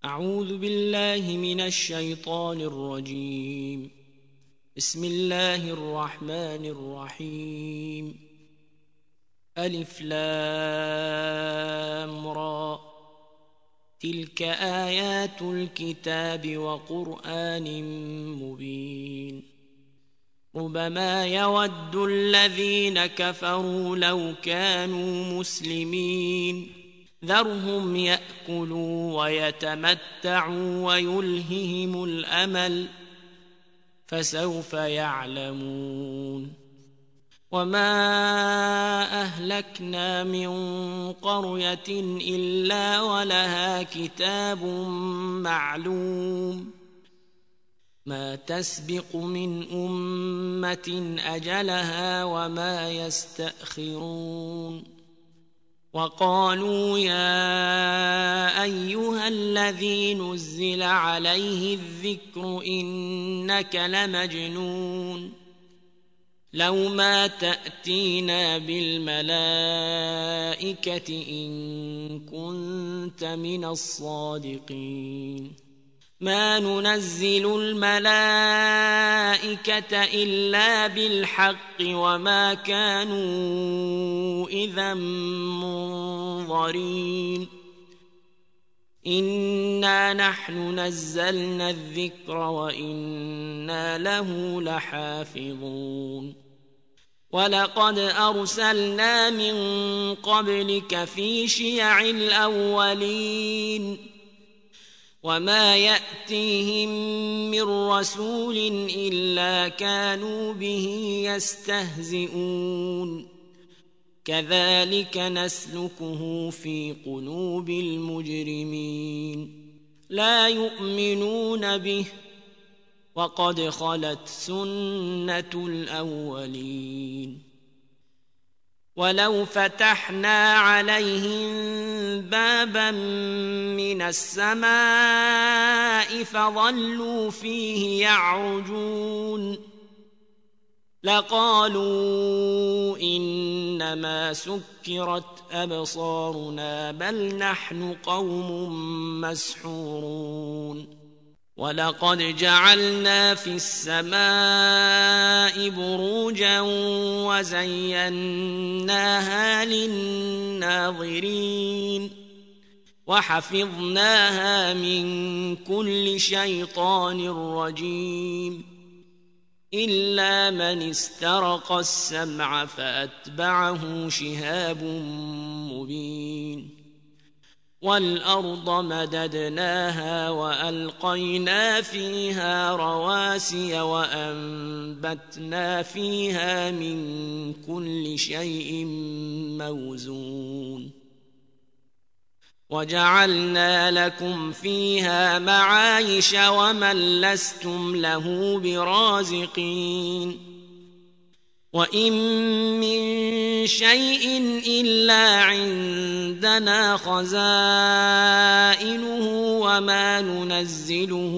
أعوذ بالله من الشيطان الرجيم. بسم الله الرحمن الرحيم. ألف لام را، تلك آيات الكتاب وقرآن مبين. ربما يود الذين كفروا لو كانوا مسلمين، ذرهم يأكلوا ويتمتعوا ويلههم الأمل، فسوف يعلمون. وما أهلكنا من قرية إلا ولها كتاب معلوم، ما تسبق من أمة أجلها وما يستأخرون. وقالوا يا أيها الذي نزل عليه الذكر إنك لمجنون، لو ما تأتينا بالملائكة إن كنت من الصادقين. ما ننزل الملائكة إلا بالحق وما كانوا إذا منظرين. إنا نحن نزلنا الذكر وإنا له لحافظون. ولقد أرسلنا من قبلك في شيع الأولين، وما يأتيهم من رسول إلا كانوا به يستهزئون. كذلك نسلكه في قلوب المجرمين، لا يؤمنون به وقد خلت سنة الأولين. ولو فتحنا عليهم بابا من السماء فظلوا فيه يعرجون لقالوا إنما سكرت أبصارنا بل نحن قوم مسحورون. ولقد جعلنا في السماء بروجا وزيناها للناظرين، وحفظناها من كل شيطان رجيم، إلا من استرق السمع فأتبعه شهاب مبين. والأرض مددناها وألقينا فيها رواسي وأنبتنا فيها من كل شيء موزون، وجعلنا لكم فيها معايش ومن لستم له برازقين. وإن من شيء إلا عندنا خزائنه وما ننزله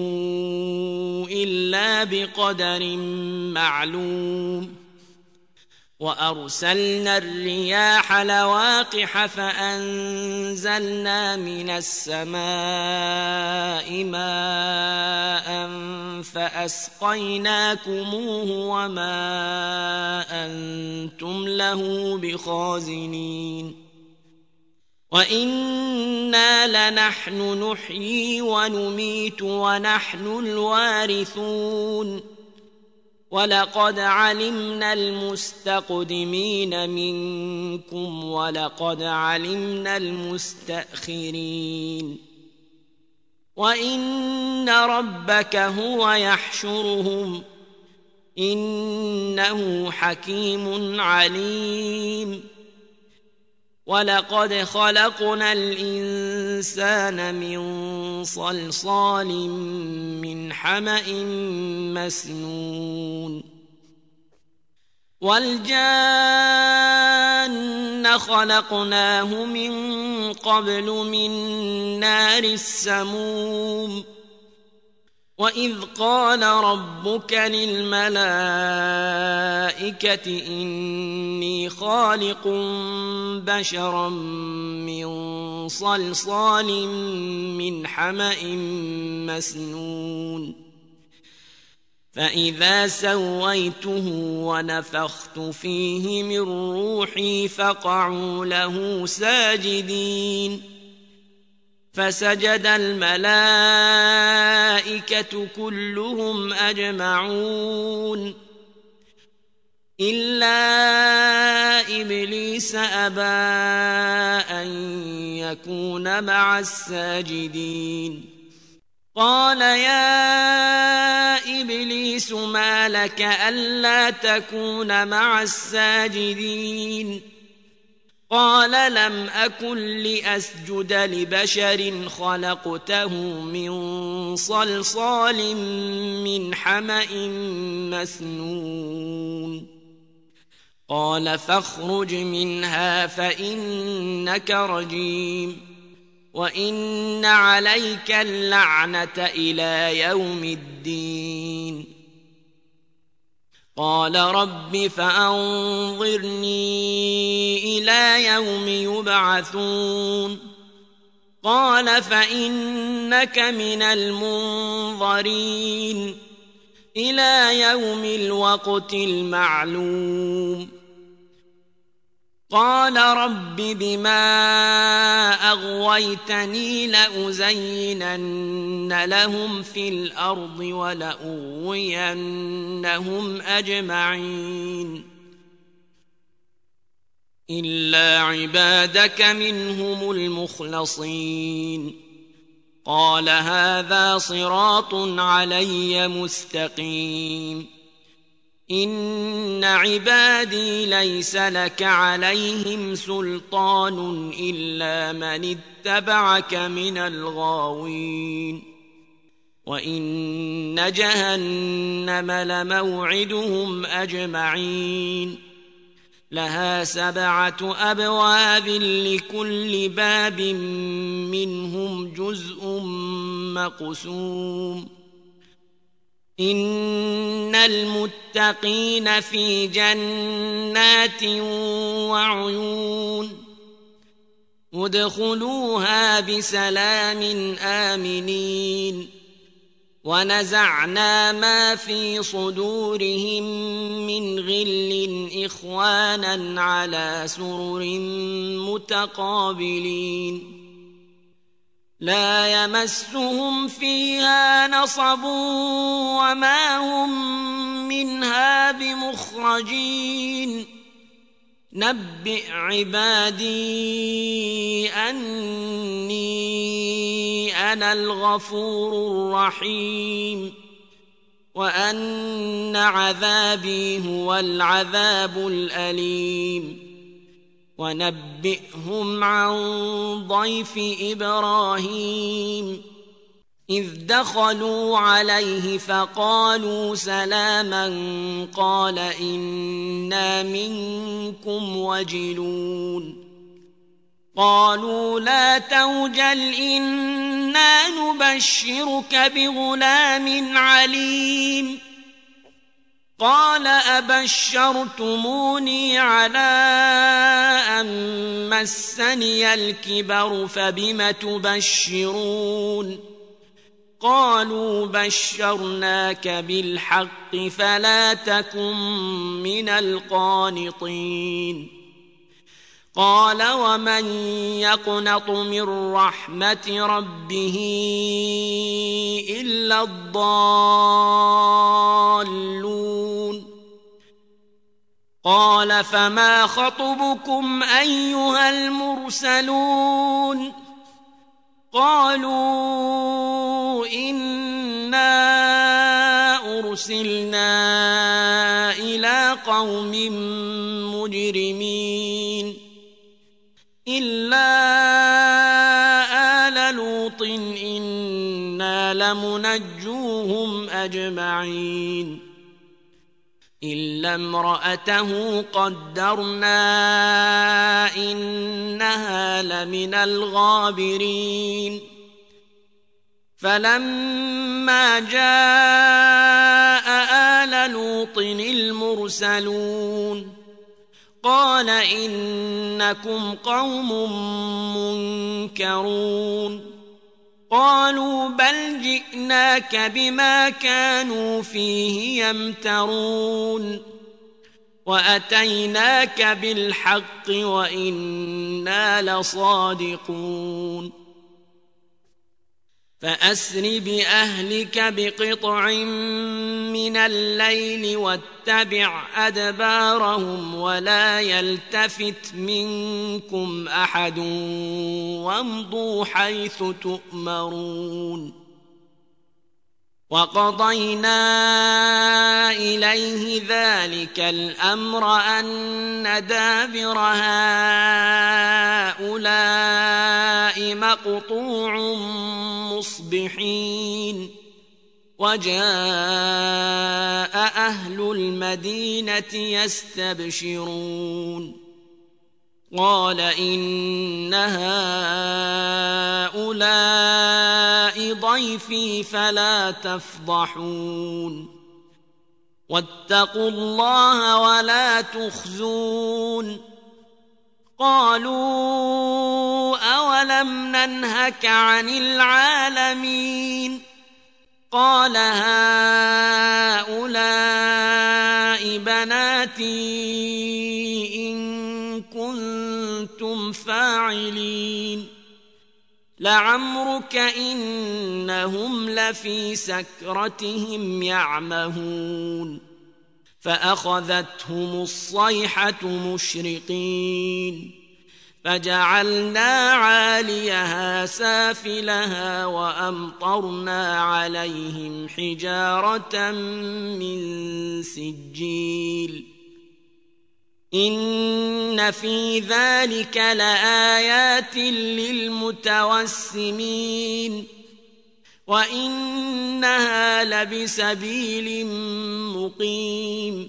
إلا بقدر معلوم. وأرسلنا الرياح لواقح فأنزلنا من السماء ماء فأسقيناكموه وما أنتم له بخازنين. وإنا لنحن نحيي ونميت ونحن الوارثون. ولقد علمنا المستقدمين منكم ولقد علمنا المستأخرين. وإن ربك هو يحشرهم إنه حكيم عليم. ولقد خلقنا الإنسان من صلصال من حمأ مسنون. والجان خلقناه من قبل من نار السموم. وإذ قال ربك للملائكة إني خالق بشرا من صلصال من حمأ مسنون فإذا سويته ونفخت فيه من روحي فقعوا له ساجدين فسجد الملائكة كلهم أجمعون إلا إبليس أبى أن يكون مع الساجدين قال يا إبليس ما لك ألا تكون مع الساجدين قال لم أكن لأسجد لبشر خلقته من صلصال من حمأ مسنون قال فاخرج منها فإنك رجيم وإن عليك اللعنة إلى يوم الدين قال رب فأنظرني إلى يوم يبعثون قال فإنك من المنظرين إلى يوم الوقت المعلوم قال رب بما أغويتني لأزينن لهم في الأرض ولأغوينهم أجمعين إلا عبادك منهم المخلصين قال هذا صراط علي مستقيم إن عبادي ليس لك عليهم سلطان إلا من اتبعك من الغاوين وإن جهنم لموعدهم أجمعين لها 7 أبواب لكل باب منهم جزء مقسوم إن المتقين في جنات وعيون ادخلوها بسلام آمنين ونزعنا ما في صدورهم من غل إخوانا على سرر متقابلين لا يمسهم فيها نصب وما هم منها بمخرجين نبئ عبادي أني أنا الغفور الرحيم وأن عذابي هو العذاب الأليم ونبئهم عن ضيف إبراهيم إذ دخلوا عليه فقالوا سلاما قال إنا منكم وجلون قالوا لا توجل إنا نبشرك بغلام عليم قال أبشرتموني على أن مسني الكبر فبم تبشرون قالوا بشرناك بالحق فلا تكن من القانطين قال ومن يقنط من رحمة ربه إلا الضالون قال فما خطبكم أيها المرسلون قالوا إنا أرسلنا إلى قوم مجرمين إلا آل لوط إنا لمنجوهم أجمعين إلا امرأته قدرنا إنها لمن الغابرين فلما جاء آل لوط المرسلون قال إنكم قوم منكرون قالوا بل جئناك بما كانوا فيه يمترون وأتيناك بالحق وإنا لصادقون فأسر بأهلك بقطع من الليل واتبع أدبارهم ولا يلتفت منكم أحد وامضوا حيث تؤمرون وقضينا إليه ذلك الأمر أن دابر هؤلاء مقطوع مصبحين وجاء أهل المدينة يستبشرون قال إن هؤلاء ضيفي فلا تفضحون واتقوا الله ولا تخزون قالوا أولم ننهك عن العالمين قال هؤلاء بناتي إن كنتم فاعلين لعمرك إنهم لفي سكرتهم يعمهون فأخذتهم الصيحة مشرقين فجعلنا عاليها سافلها وأمطرنا عليهم حجارة من سجيل إن في ذلك لآيات للمتوسمين وإنها لبسبيل مقيم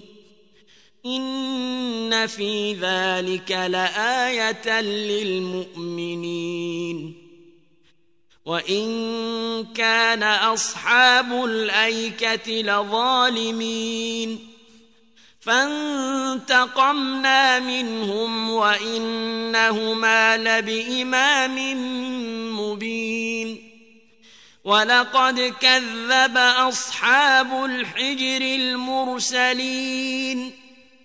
إن في ذلك لآية للمؤمنين وإن كان أصحاب الأيكة لظالمين فانتقمنا منهم وإنهما لبإمام مبين ولقد كذب أصحاب الحجر المرسلين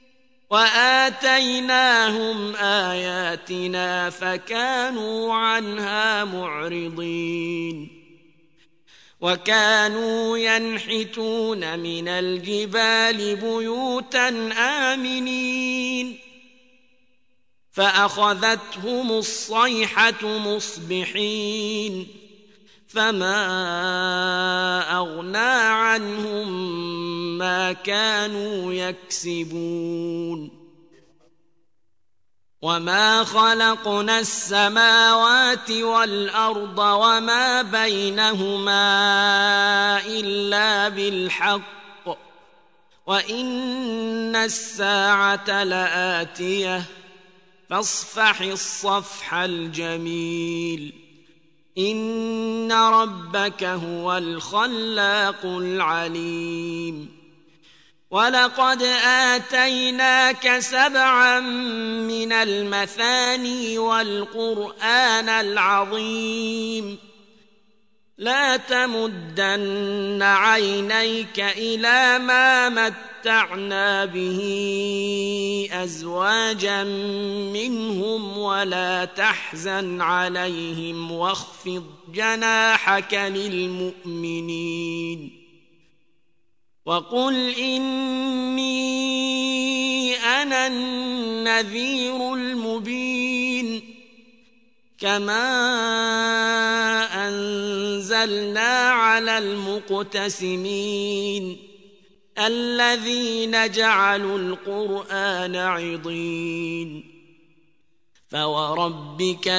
وآتيناهم آياتنا فكانوا عنها معرضين وكانوا ينحتون من الجبال بيوتا آمنين فأخذتهم الصيحة مصبحين فما أغنى عنهم ما كانوا يكسبون وما خلقنا السماوات والأرض وما بينهما إلا بالحق وإن الساعة لآتية فاصفح الصفح الجميل إن ربك هو الخلاق العليم ولقد آتيناك 7 من المثاني والقرآن العظيم لا تمدن عينيك إلى ما متعنا به أزواجا منهم ولا تحزن عليهم واخفض جناحك للمؤمنين وقل إني أنا النذير المبين كما أنزلنا على المقتسمين الذين جعلوا القرآن عضين فوربك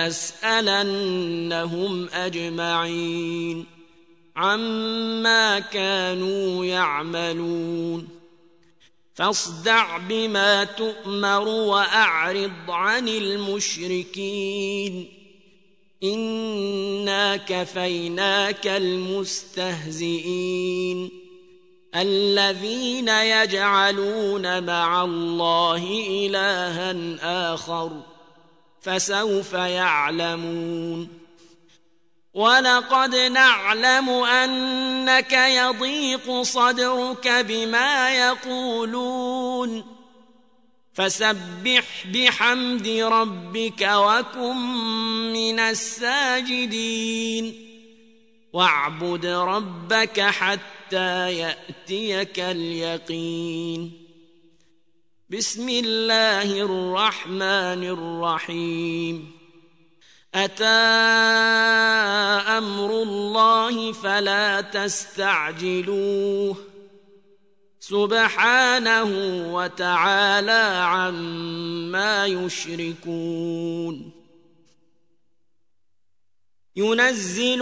لنسألنهم أجمعين عما كانوا يعملون فاصدع بما تؤمر وأعرض عن المشركين إنا كفيناك المستهزئين الذين يجعلون مع الله إلها آخر فسوف يعلمون ولقد نعلم أنك يضيق صدرك بما يقولون فسبح بحمد ربك وكن من الساجدين واعبد ربك حتى يأتيك اليقين بسم الله الرحمن الرحيم أتى أمر الله فلا تستعجلوه سبحانه وتعالى عما يشركون ينزل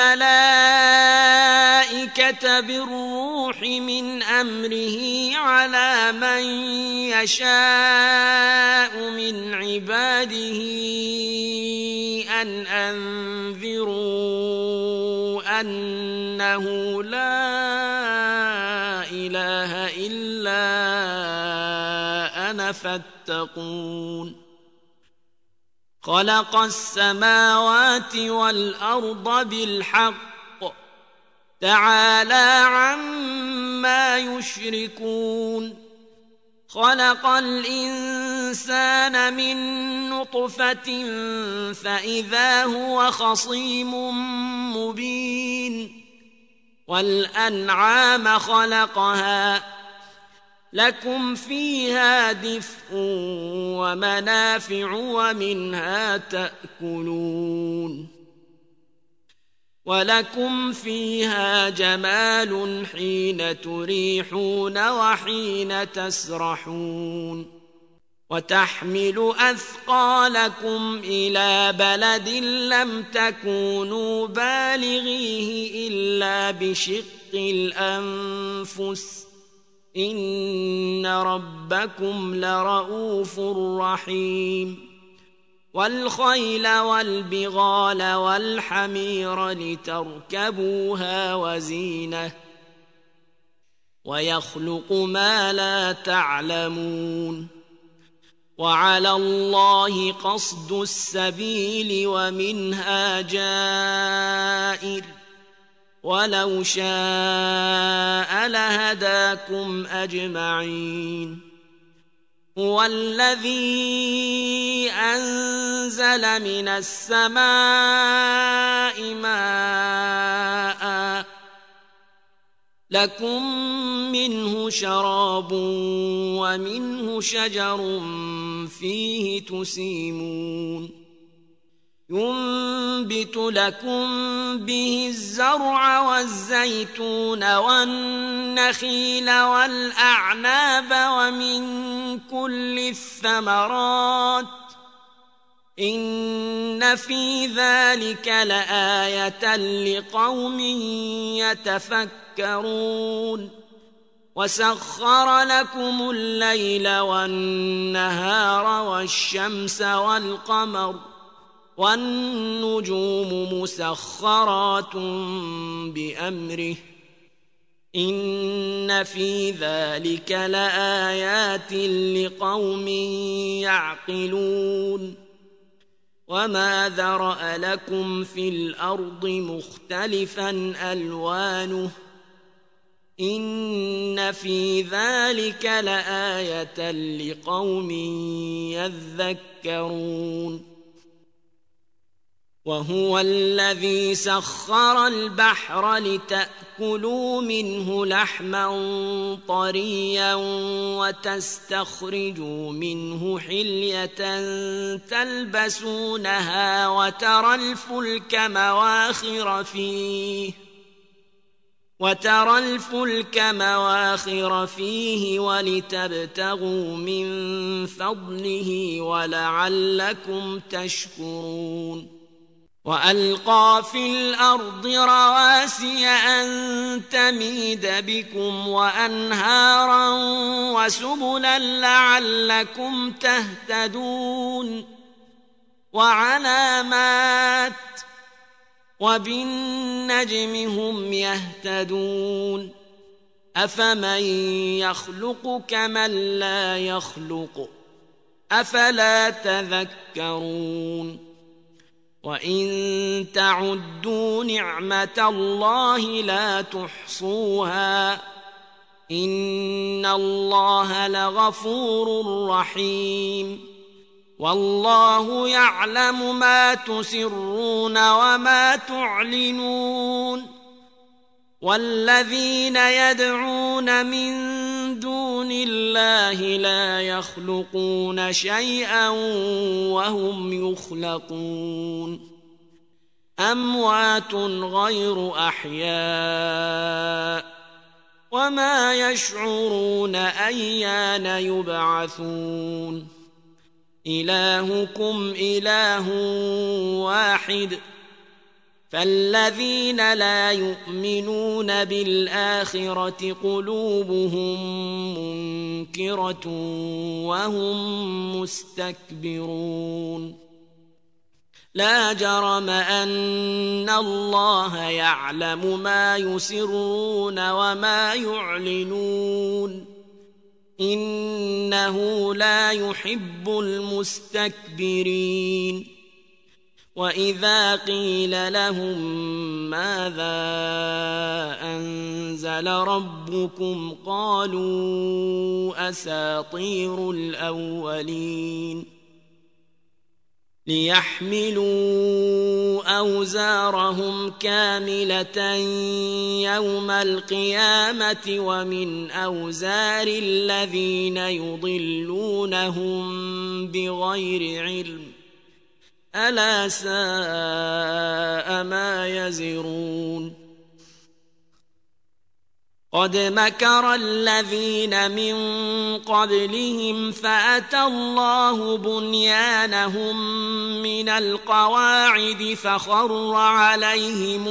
الملائكة بالروح من أمره على من يشاء من عباده أن أنذروا أنه لا إله إلا أنا فاتقون خلق السماوات والأرض بالحق تعالى عما يشركون خلق الإنسان من نطفة فإذا هو خصيم مبين والأنعام خلقها لكم فيها دفء ومنافع ومنها تأكلون ولكم فيها جمال حين تريحون وحين تسرحون وتحمل أثقالكم إلى بلد لم تكونوا بالغيه إلا بشق الأنفس إن ربكم لرؤوف رحيم والخيل والبغال والحمير لتركبوها وزينة ويخلق ما لا تعلمون وعلى الله قصد السبيل ومنها جائر ولو شاء لهداكم أجمعين هو الذي أنزل من السماء ماء لكم منه شراب ومنه شجر فيه تسيمون ينبت لكم به الزرع والزيتون والنخيل والأعناب ومن كل الثمرات إن في ذلك لآية لقوم يتفكرون وسخر لكم الليل والنهار والشمس والقمر والنجوم مسخرات بأمره إن في ذلك لآيات لقوم يعقلون وما ذرأ لكم في الأرض مختلفا ألوانه إن في ذلك لآية لقوم يذكرون وهو الذي سخر البحر لتأكلوا منه لحما طريا وتستخرجوا منه حلية تلبسونها وترى الفلك مواخر فيه ولتبتغوا من فضله ولعلكم تشكرون وألقى في الأرض رواسي أن تميد بكم وأنهارا وسبلا لعلكم تهتدون وعلامات وبالنجم هم يهتدون أفمن يخلق كمن لا يخلق أفلا تذكرون وإن تعدوا نعمة الله لا تحصوها إن الله لغفور رحيم والله يعلم ما تسرون وما تعلنون والذين يدعون من دون الله لا يخلقون شيئا وهم يخلقون أموات غير أحياء وما يشعرون أيان يبعثون إلهكم إله واحد فالذين لا يؤمنون بالآخرة قلوبهم منكرة وهم مستكبرون لا جرم أن الله يعلم ما يسرون وما يعلنون إنه لا يحب المستكبرين وإذا قيل لهم ماذا أنزل ربكم قالوا أساطير الأولين ليحملوا أوزارهم كاملة يوم القيامة ومن أوزار الذين يضلونهم بغير علم ألا ساء ما يزرون قد مكر الذين من قبلهم فأتى الله بنيانهم من القواعد فخر عليهم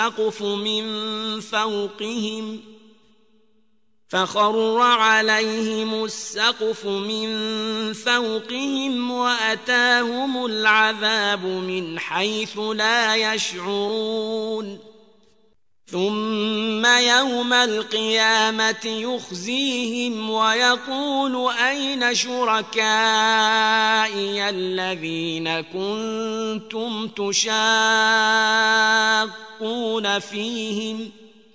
السقف من فوقهم وأتاهم العذاب من حيث لا يشعرون ثم يوم القيامة يخزيهم ويقول أين شركائي الذين كنتم تشاقون فيهم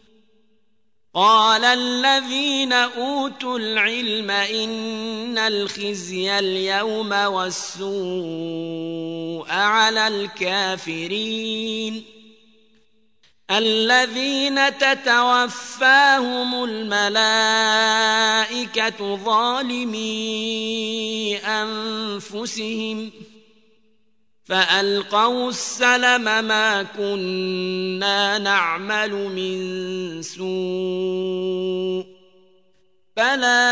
قال الذين أوتوا العلم إن الخزي اليوم والسوء على الكافرين الذين تتوفاهم الملائكة ظالمي أنفسهم فألقوا السلم ما كنا نعمل من سوء بلى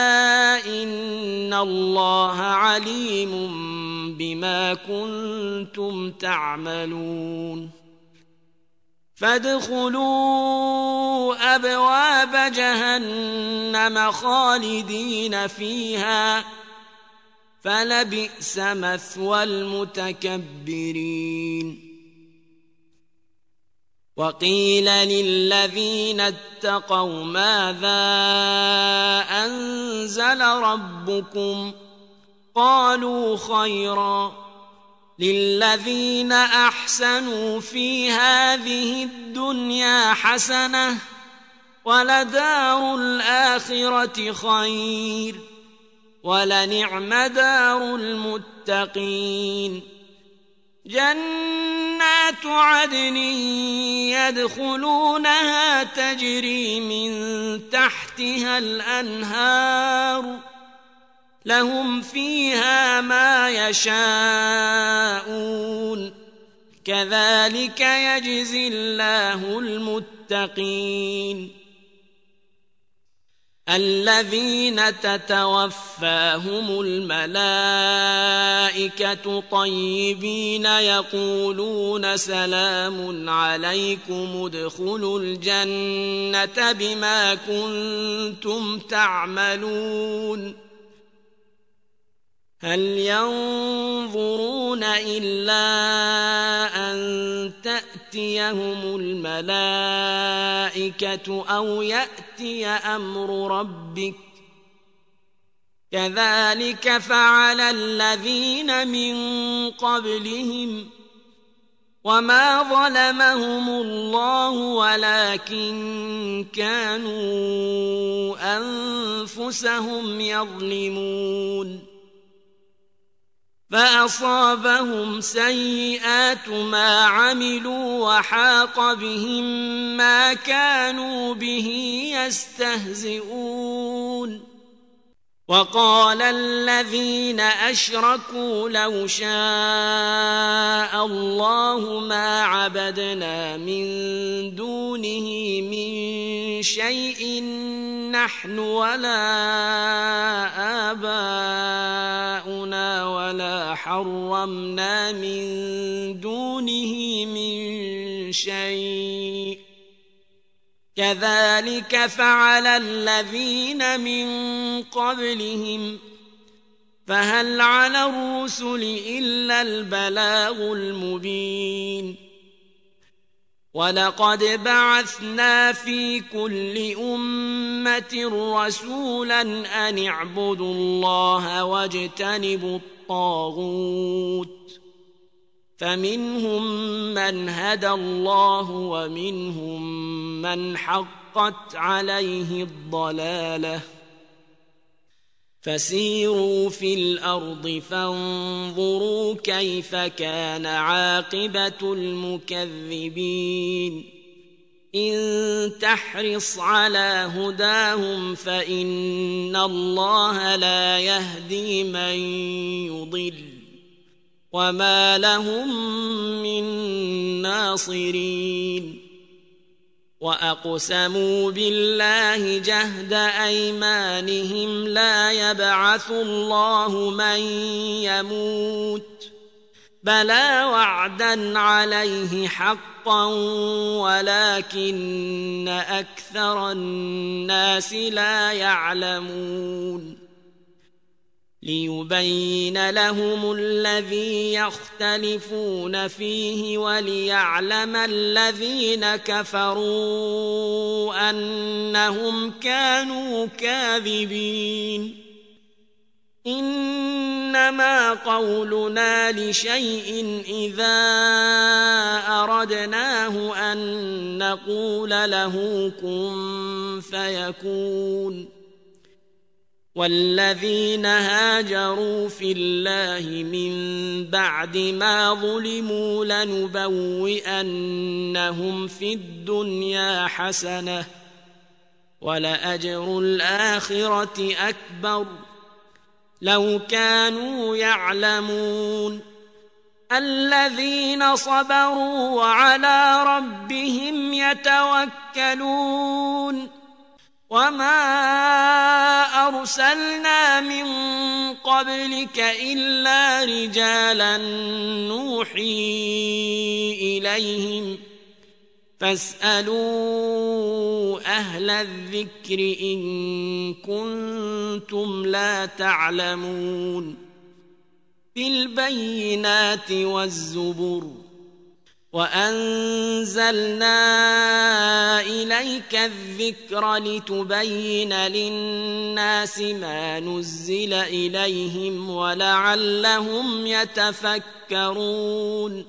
إن الله عليم بما كنتم تعملون فادخلوا أبواب جهنم خالدين فيها فلبئس مثوى المتكبرين وقيل للذين اتقوا ماذا أنزل ربكم قالوا خيرا للذين أحسنوا في هذه الدنيا حسنة ولدار الآخرة خير ولنعم دار المتقين جنات عدن يدخلونها تجري من تحتها الأنهار لهم فيها ما يشاءون كذلك يجزي الله المتقين الذين تتوفاهم الملائكة طيبين يقولون سلام عليكم ادخلوا الجنة بما كنتم تعملون هل ينظرون إلا أن تأتيهم الملائكة أو يأتي أمر ربك كذلك فعل الذين من قبلهم وما ظلمهم الله ولكن كانوا أنفسهم يظلمون فأصابهم سيئات ما عملوا وحاق بهم ما كانوا به يستهزئون وقال الذين أشركوا لو شاء الله ما عبدنا من دونه من شيء نحن ولا آباؤنا ولا حرمنا من دونه من شيء كذلك فعل الذين من قبلهم فهل على الرسل إلا البلاغ المبين ولقد بعثنا في كل أمة رسولا أن اعبدوا الله واجتنبوا الطاغوت فمنهم من هدى الله ومنهم من حقت عليه الضلالة فسيروا في الأرض فانظروا كيف كان عاقبة المكذبين إن تحرص على هداهم فإن الله لا يهدي من يضل وما لهم من ناصرين وأقسموا بالله جهد أيمانهم لا يبعث الله من يموت بلى وعدا عليه حقا ولكن أكثر الناس لا يعلمون ليبين لهم الذي يختلفون فيه وليعلم الذين كفروا أنهم كانوا كاذبين إنما قولنا لشيء إذا أردناه أن نقول له كن فيكون والذين هاجروا في الله من بعد ما ظلموا لنبوئنهم في الدنيا حسنة ولأجر الآخرة أكبر لو كانوا يعلمون الذين صبروا وعلى ربهم يتوكلون وما أرسلنا من قبلك إلا رجالا نوحي إليهم فاسألوا أهل الذكر إن كنتم لا تعلمون بالبينات والزبر وأنزلنا إليك الذكر لتبين للناس ما نزل إليهم ولعلهم يتفكرون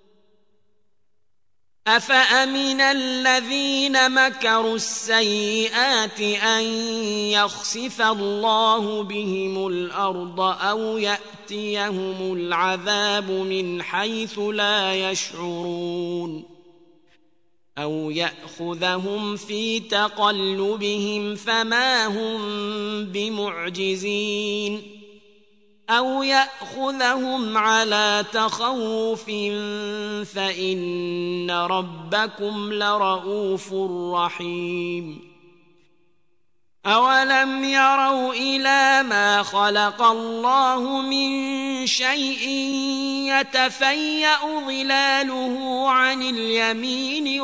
أفأمن الذين مكروا السيئات أن يخسف الله بهم الأرض أو يأتيهم العذاب من حيث لا يشعرون أو يأخذهم في تقلبهم فما هم بمعجزين أو يأخذهم على تخوف فإن ربكم لرؤوف رحيم أولم يروا إلى ما خلق الله من شيء يتفيأ ظلاله عن اليمين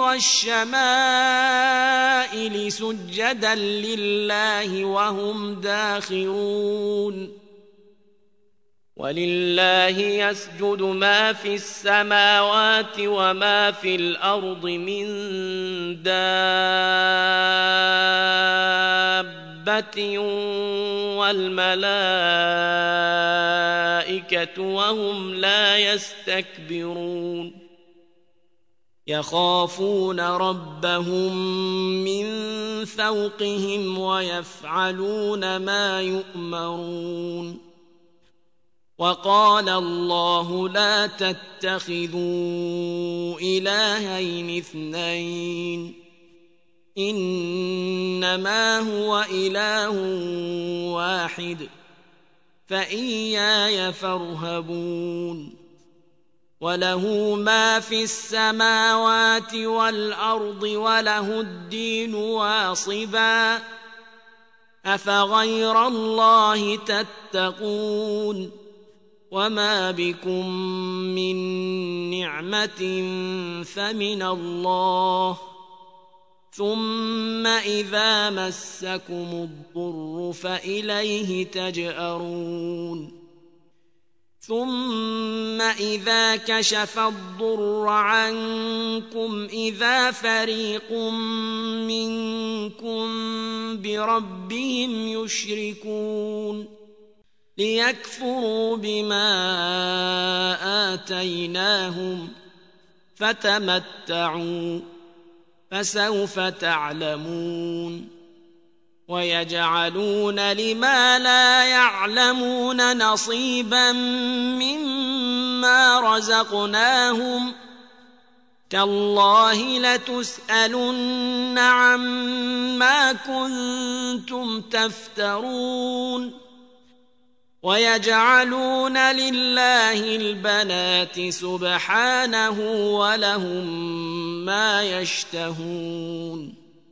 والشمائل سجدا لله وهم داخرون ولله يسجد ما في السماوات وما في الأرض من دابة والملائكة وهم لا يستكبرون يخافون ربهم من فوقهم ويفعلون ما يؤمرون وقال الله لا تتخذوا إلهين اثنين إنما هو إله واحد فإياي فارهبون وله ما في السماوات والأرض وله الدين واصبا أفغير الله تتقون وما بكم من نعمة فمن الله ثم إذا مسكم الضر فإليه تجأرون ثم إذا كشف الضر عنكم إذا فريق منكم بربهم يشركون ليكفروا بما آتيناهم فتمتعوا فسوف تعلمون ويجعلون لما لا يعلمون نصيبا مما رزقناهم تالله لتسألن عما كنتم تفترون ويجعلون لله البنات سبحانه ولهم ما يشتهون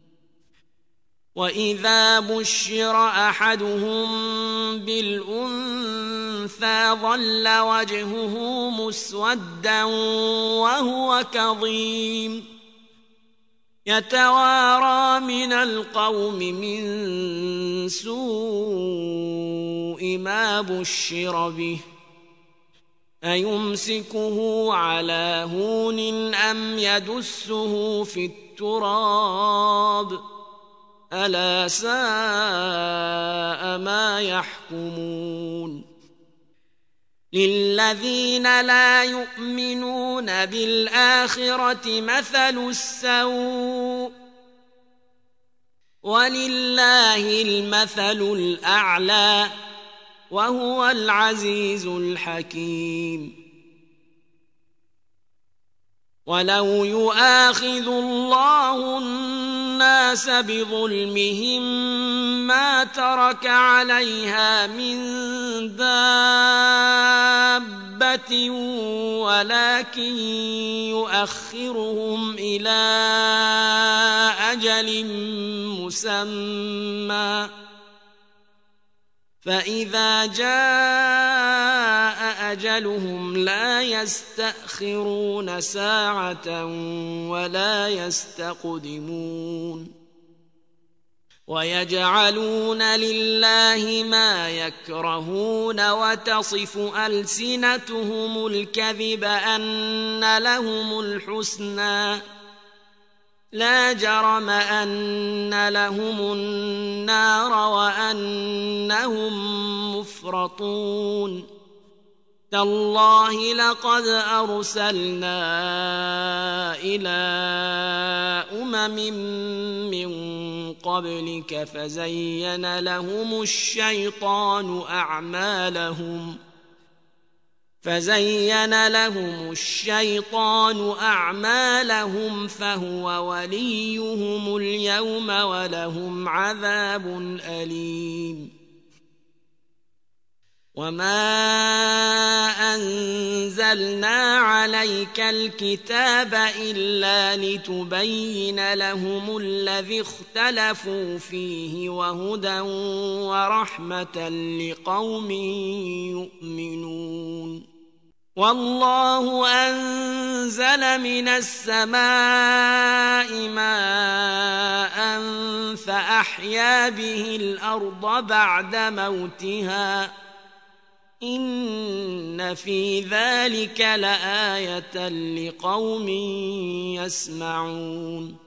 وإذا بشر أحدهم بالأنثى ظل وجهه مسودا وهو كظيم يتوارى من القوم من سوء ما بشر به أيمسكه على هون أم يدسه في التراب ألا ساء ما يحكمون للذين لا يؤمنون بالآخرة مثل السوء ولله المثل الأعلى وهو العزيز الحكيم ولو يؤاخذ الله الناس بظلمهم ما ترك عليها من دابة ولكن يؤخرهم إلى أجل مسمى فإذا جاء أجلهم لا يستأخرون ساعة ولا يستقدمون ويجعلون لله ما يكرهون وتصف ألسنتهم الكذب أن لهم الحسنى لا جرم أن لهم النار وأنهم مفرطون تالله لقد أرسلنا إلى أمم من قبلك فزين لهم الشيطان أعمالهم فهو وليهم اليوم ولهم عذاب أليم وما أنزلنا عليك الكتاب إلا لتبين لهم الذي اختلفوا فيه وهدى ورحمة لقوم يؤمنون والله أنزل من السماء ماء فأحيا به الأرض بعد موتها إن في ذلك لآية لقوم يسمعون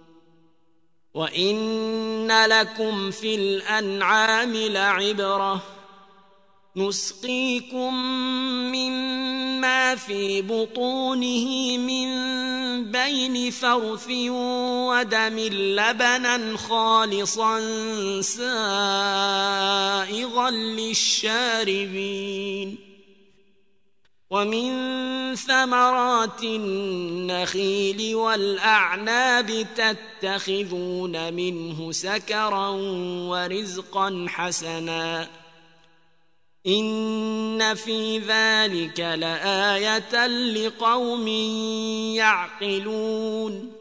وإن لكم في الأنعام لعبرة نسقيكم مما في بطونه من بين فرث ودم لبنا خالصا سائغا للشاربين ومن ثمرات النخيل والأعناب تتخذون منه سكرا ورزقا حسنا إن في ذلك لآية لقوم يعقلون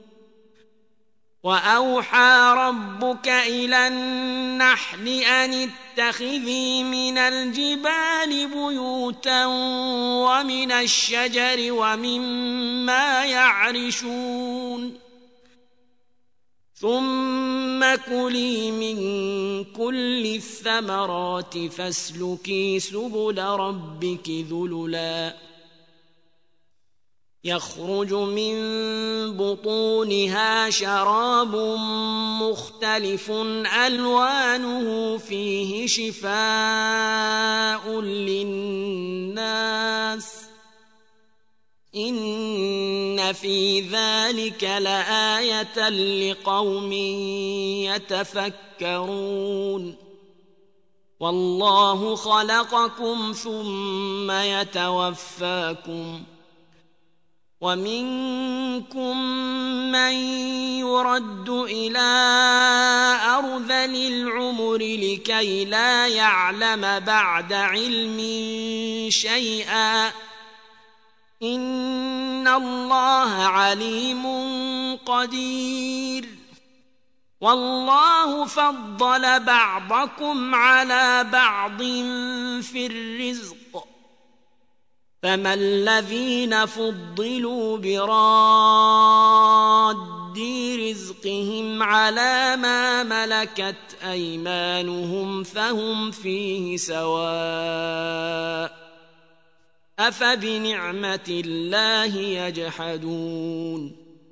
وأوحى ربك إلى النحل أن اتخذي من الجبال بيوتا ومن الشجر ومما يعرشون ثم كلي من كل الثمرات فاسلكي سبل ربك ذللا يخرج من بطونها شراب مختلف ألوانه فيه شفاء للناس إن في ذلك لآية لقوم يتفكرون والله خلقكم ثم يتوفاكم ومنكم من يرد إلى أرذل العمر لكي لا يعلم بعد علم شيئا إن الله عليم قدير والله فضل بعضكم على بعض في الرزق فما الذين فضلوا براد رزقهم على ما ملكت أيمانهم فهم فيه سواء أفبنعمة الله يجحدون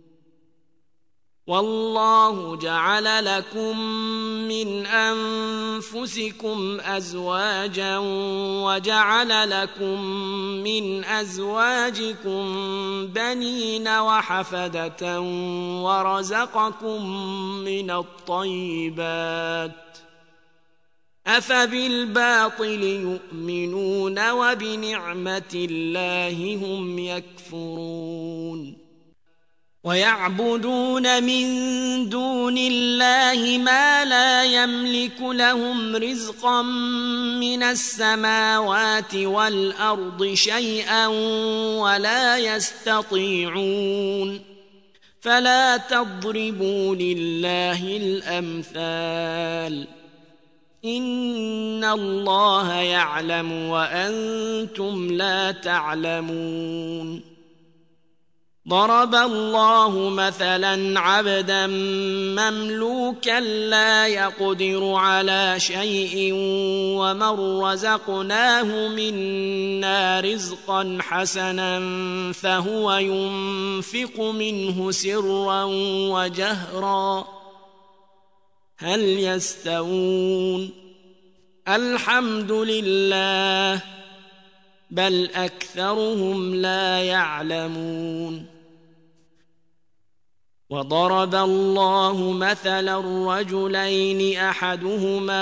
والله جعل لكم من أنفسكم أزواجا وجعل لكم من أزواجكم بنين وحفدة ورزقكم من الطيبات أفبالباطل يؤمنون وبنعمة الله هم يكفرون ويعبدون من دون الله ما لا يملك لهم رزقا من السماوات والأرض شيئا ولا يستطيعون فلا تضربوا لله الأمثال إن الله يعلم وأنتم لا تعلمون ضرب الله مثلا عبدا مملوكا لا يقدر على شيء ومن رزقناه منا رزقا حسنا فهو ينفق منه سرا وجهرا هل يستوون الحمد لله بل أكثرهم لا يعلمون وضرب الله مثلا رجلين أحدهما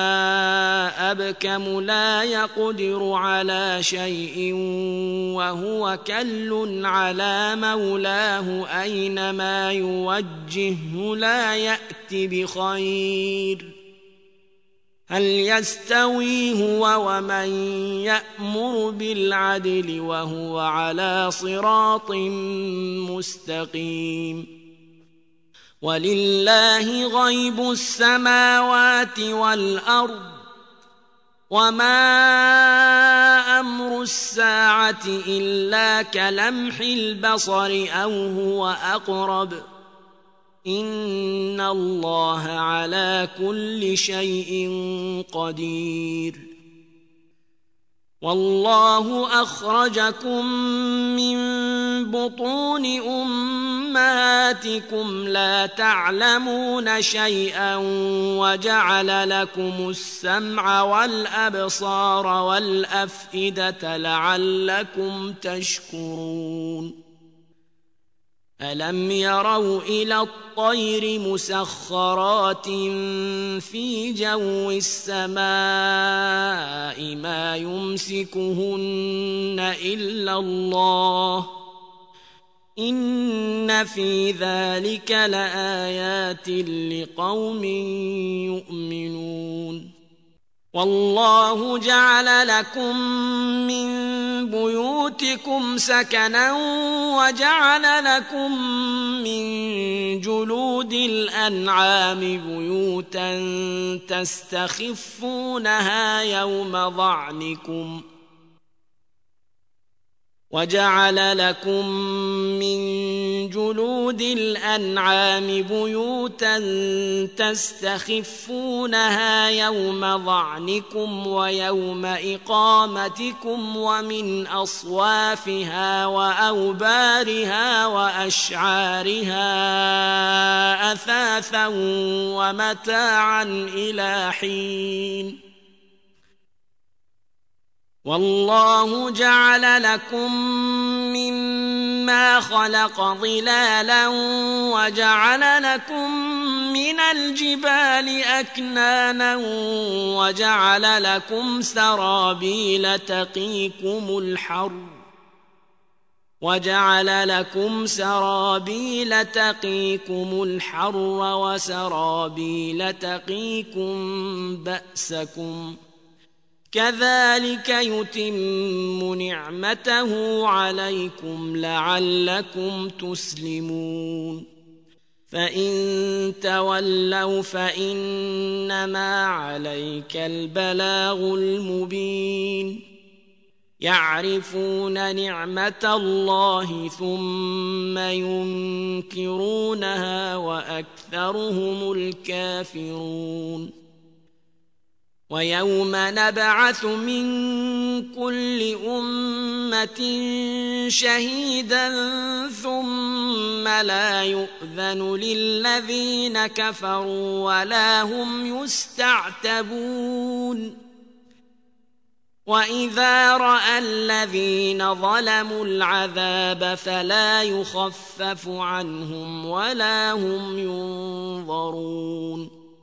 أبكم لا يقدر على شيء وهو كل على مولاه أينما يوجهه لا يأتي بخير هل يستوي هو ومن يأمر بالعدل وهو على صراط مستقيم ولله غيب السماوات والأرض وما أمر الساعة إلا كلمح البصر أو هو أقرب إن الله على كل شيء قدير والله أخرجكم من بطون أمهاتكم لا تعلمون شيئا وجعل لكم السمع والأبصار والأفئدة لعلكم تشكرون ألم يروا إلى الطير مسخرات في جو السماء ما يمسكهن إلا الله إن في ذلك لآيات لقوم يؤمنون والله جعل لكم من بيوتكم سكنا وجعل لكم من جلود الأنعام بيوتا تستخفونها يوم ظعنكم وجعل لكم من جلود الأنعام بيوتا تستخفونها يوم ظعنكم ويوم إقامتكم ومن أصوافها وأوبارها وأشعارها أثاثا ومتاعا إلى حين والله جعل لكم مما خلق ظلالا وجعل لكم من الجبال أكنانا وجعل لكم سرابيل تقيكم الحر وسرابيل تقيكم بأسكم كذلك يتم نعمته عليكم لعلكم تسلمون فإن تولوا فإنما عليك البلاغ المبين يعرفون نعمة الله ثم ينكرونها وأكثرهم الكافرون ويوم نبعث من كل أمة شهيدا ثم لا يؤذن للذين كفروا ولا هم يستعتبون وإذا رأى الذين ظلموا العذاب فلا يخفف عنهم ولا هم ينظرون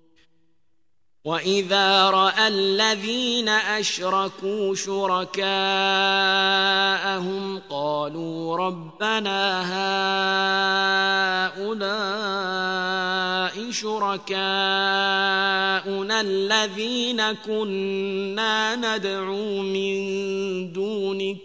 وإذا رأى الذين أشركوا شركاءهم قالوا ربنا هؤلاء شركاؤنا الذين كنا ندعو من دونك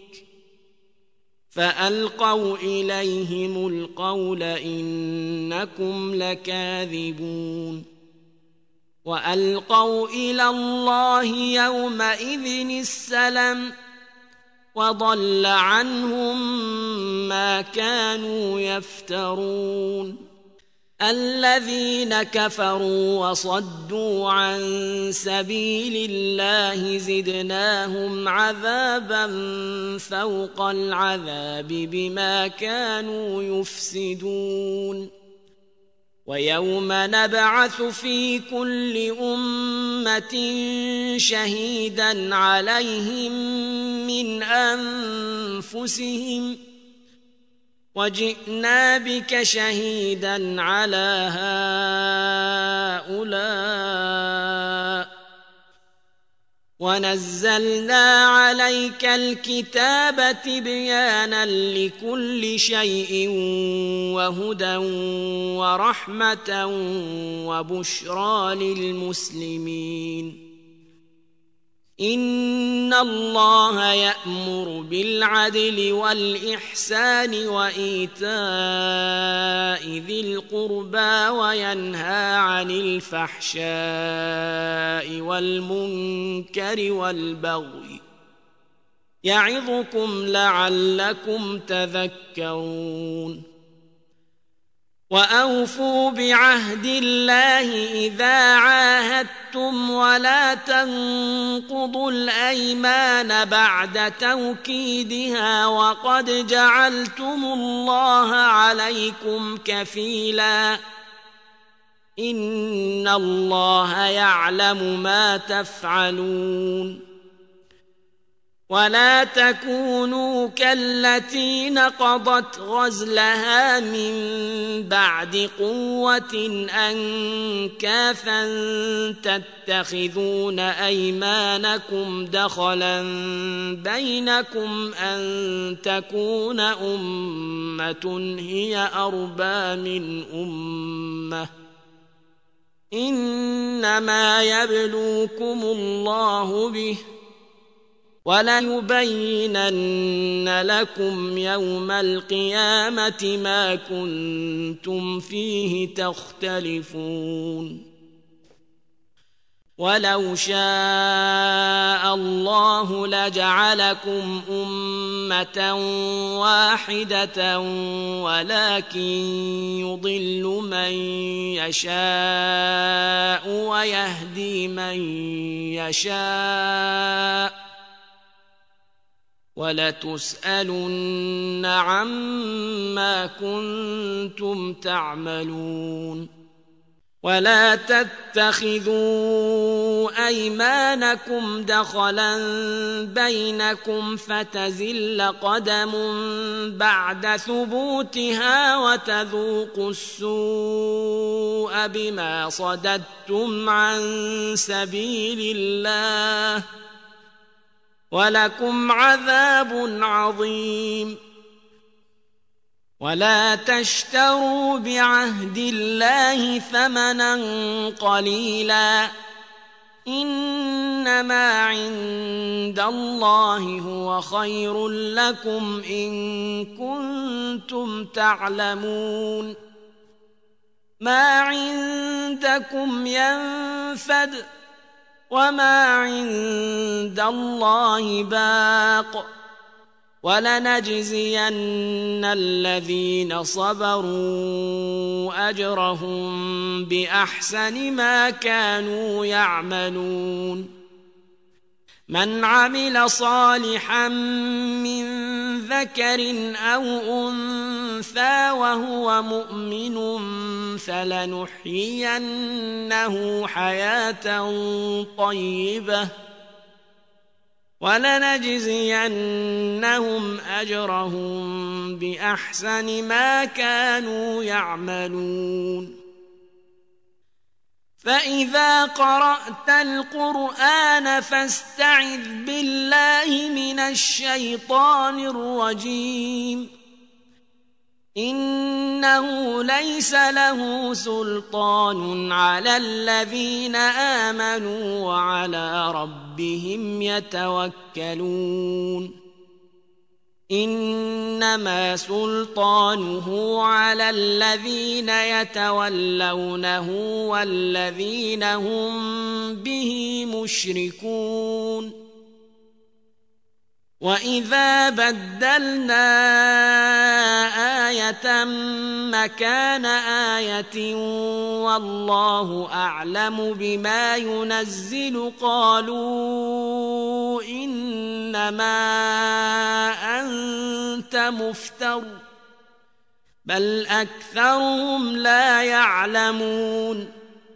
فألقوا إليهم القول إنكم لكاذبون وألقوا إلى الله يومئذ السلم وضل عنهم ما كانوا يفترون الذين كفروا وصدوا عن سبيل الله زدناهم عذابا فوق العذاب بما كانوا يفسدون ويوم نبعث في كل أمة شهيدا عليهم من أنفسهم وجئنا بك شهيدا على هؤلاء ونزلنا عليك الكتاب تبيانا لكل شيء وهدى ورحمة وبشرى للمسلمين إن الله يأمر بالعدل والإحسان وإيتاء ذي القربى وينهى عن الفحشاء والمنكر والبغي يعظكم لعلكم تذكرون وأوفوا بعهد الله إذا عاهدتم ولا تنقضوا الأيمان بعد توكيدها وقد جعلتم الله عليكم كفيلا إن الله يعلم ما تفعلون ولا تكونوا كالتي نقضت غزلها من بعد قوة أنكاثا تتخذون أيمانكم دخلا بينكم أن تكون أمة هي أربى من أمة إنما يبلوكم الله به وليبينن لكم يوم القيامة ما كنتم فيه تختلفون ولو شاء الله لجعلكم أمة واحدة ولكن يضل من يشاء ويهدي من يشاء ولتسألن عما كنتم تعملون ولا تتخذوا أيمانكم دخلا بينكم فتزل قدم بعد ثبوتها وتذوقوا السوء بما صددتم عن سبيل الله ولكم عذاب عظيم ولا تشتروا بعهد الله ثمنا قليلا إنما عند الله هو خير لكم إن كنتم تعلمون ما عندكم ينفد وما عند الله باق ولنجزين الذين صبروا أجرهم بأحسن ما كانوا يعملون من عمل صالحا من ذكر أو أنثى وهو مؤمن فلنحيينه حياة طيبة ولنجزينهم أجرهم بأحسن ما كانوا يعملون فإذا قرأت القرآن فاستعذ بالله من الشيطان الرجيم إنه ليس له سلطان على الذين آمنوا وعلى ربهم يتوكلون إنما سلطانه على الذين يتولونه والذين هم به مشركون وإذا بدلنا آية مكان آية والله أعلم بما ينزل قالوا إنما أنت مفتر بل أكثرهم لا يعلمون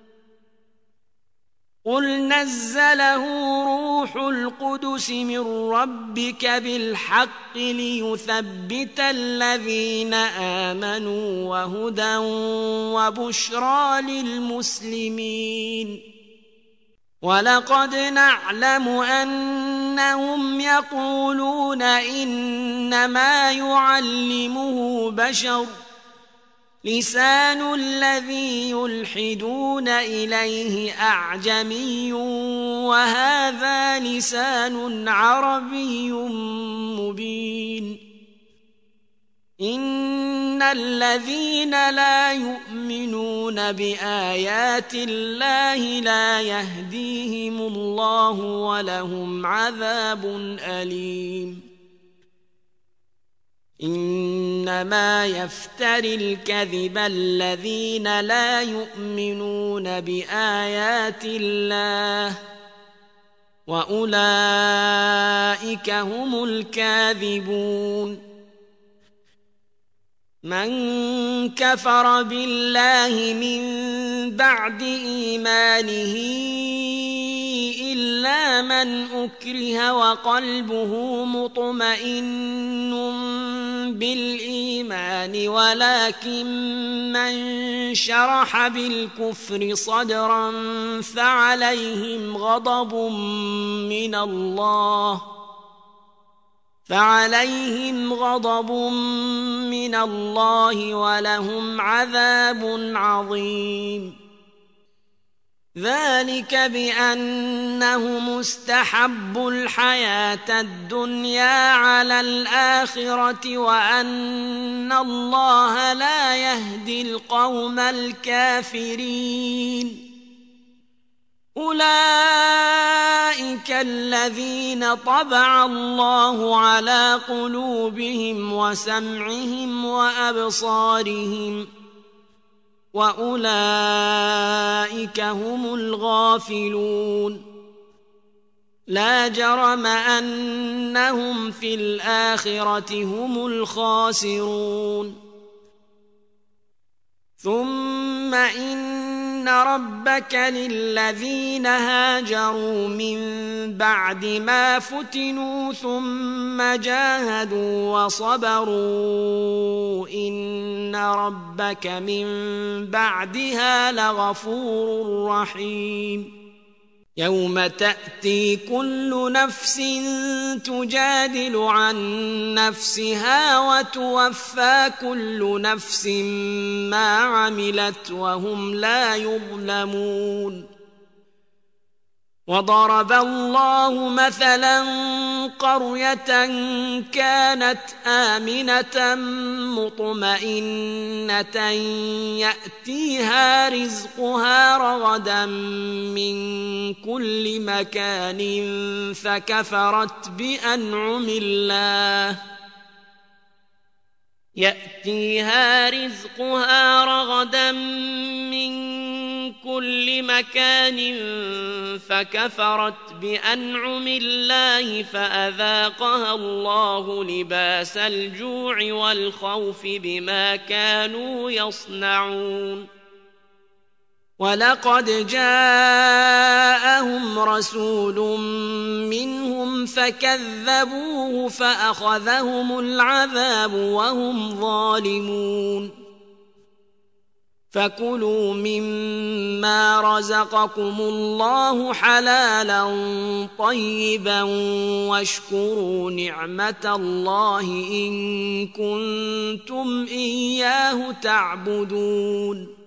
قل نزله روح القدس من ربك بالحق ليثبت الذين آمنوا وهدى وبشرى للمسلمين ولقد نعلم أنهم يقولون إنما يعلمه بشر لسان الذي يلحدون إليه أعجمي وهذا لسان عربي مبين إن الذين لا يؤمنون بآيات الله لا يهديهم الله ولهم عذاب أليم إنما يفتري الكذب الذين لا يؤمنون بآيات الله وأولئك هم الكاذبون. من كفر بالله من بعد إيمانه إلا من أكره وقلبه مطمئن بالإيمان ولكن من شرح بالكفر صدرا فعليهم غضب من الله ولهم عذاب عظيم. ذلك بأنهم استحبوا الحياة الدنيا على الآخرة وأن الله لا يهدي القوم الكافرين. أولئك الذين طبع الله على قلوبهم وسمعهم وأبصارهم وأولئك هم الغافلون. لا جرم أنهم في الآخرة هم الخاسرون. ثم إن ربك للذين هاجروا من بعد ما فتنوا ثم جاهدوا وصبروا إن ربك من بعدها لغفور رحيم. يوم تأتي كل نفس تجادل عن نفسها وتوفى كل نفس ما عملت وهم لا يظلمون. وضرب الله مثلا قرية كانت آمنة مطمئنة يأتيها رزقها رغدا من كل مكان فكفرت بأنعم الله فأذاقها الله لباس الجوع والخوف بما كانوا يصنعون. ولقد جاءهم رسول منهم فكذبوه فأخذهم العذاب وهم ظالمون. فكلوا مما رزقكم الله حلالا طيبا واشكروا نعمة الله إن كنتم إياه تعبدون.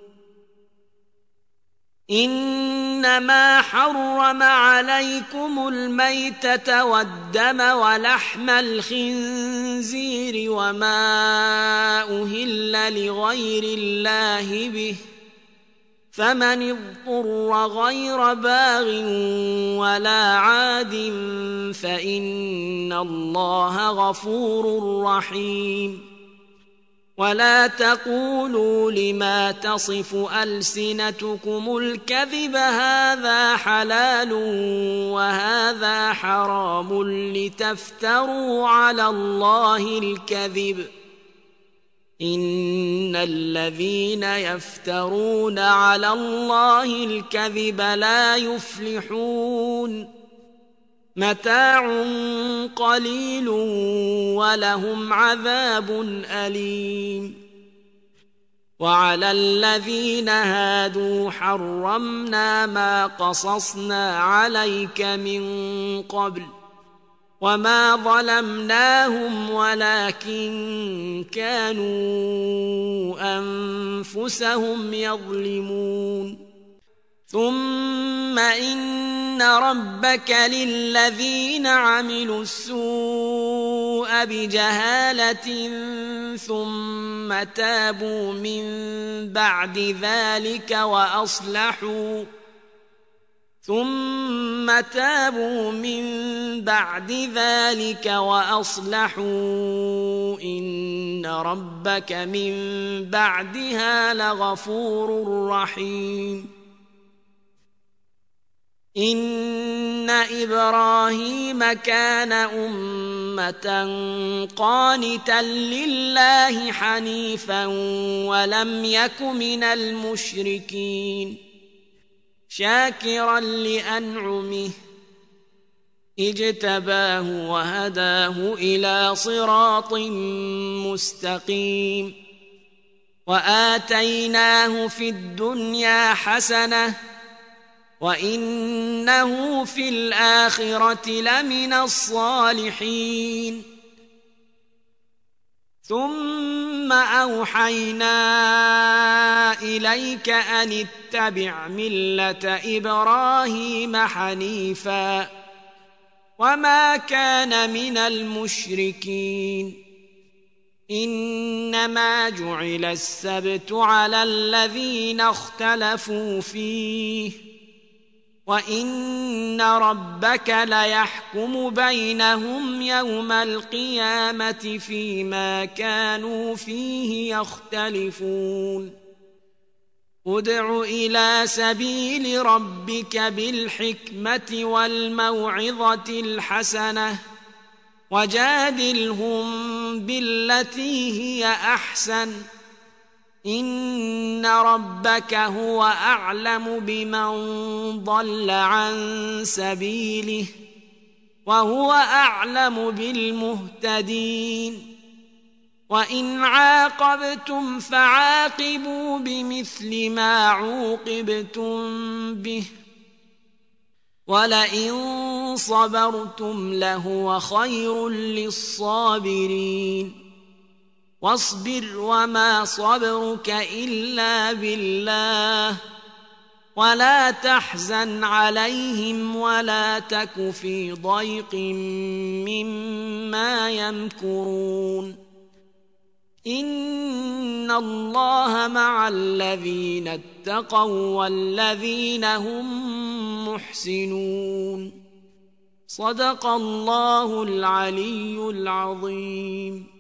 إنما حرم عليكم الميتة والدم ولحم الخنزير وما أهل لغير الله به فمن اضطر غير باغ ولا عاد فإن الله غفور رحيم. ولا تقولوا لما تصف ألسنتكم الكذب هذا حلال وهذا حرام لتفتروا على الله الكذب إن الذين يفترون على الله الكذب لا يفلحون. متاع قليل ولهم عذاب أليم. وعلى الذين هادوا حرمنا ما قصصنا عليك من قبل وما ظلمناهم ولكن كانوا أنفسهم يظلمون. ثم إن ربك للذين عملوا السوء بجهالة ثم تابوا من بعد ذلك ثم تابوا من بعد ذلك وأصلحوا إن ربك من بعدها لغفور رحيم إن إبراهيم كان أمة قانتا لله حنيفا ولم يك من المشركين شاكرا لأنعمه اجتباه وهداه إلى صراط مستقيم وآتيناه في الدنيا حسنة وإنه في الآخرة لمن الصالحين ثم أوحينا إليك أن اتبع ملة إبراهيم حنيفا وما كان من المشركين إنما جعل السبت على الذين اختلفوا فيه وإن ربك ليحكم بينهم يوم القيامة فيما كانوا فيه يختلفون ادع إلى سبيل ربك بالحكمة والموعظة الحسنة وجادلهم بالتي هي أحسن إن ربك هو أعلم بمن ضل عن سبيله وهو أعلم بالمهتدين وإن عاقبتم فعاقبوا بمثل ما عوقبتم به ولئن صبرتم لهو خير للصابرين واصبر وما صبرك إلا بالله ولا تحزن عليهم ولا تك في ضيق مما يمكرون إن الله مع الذين اتقوا والذين هم محسنون صدق الله العلي العظيم.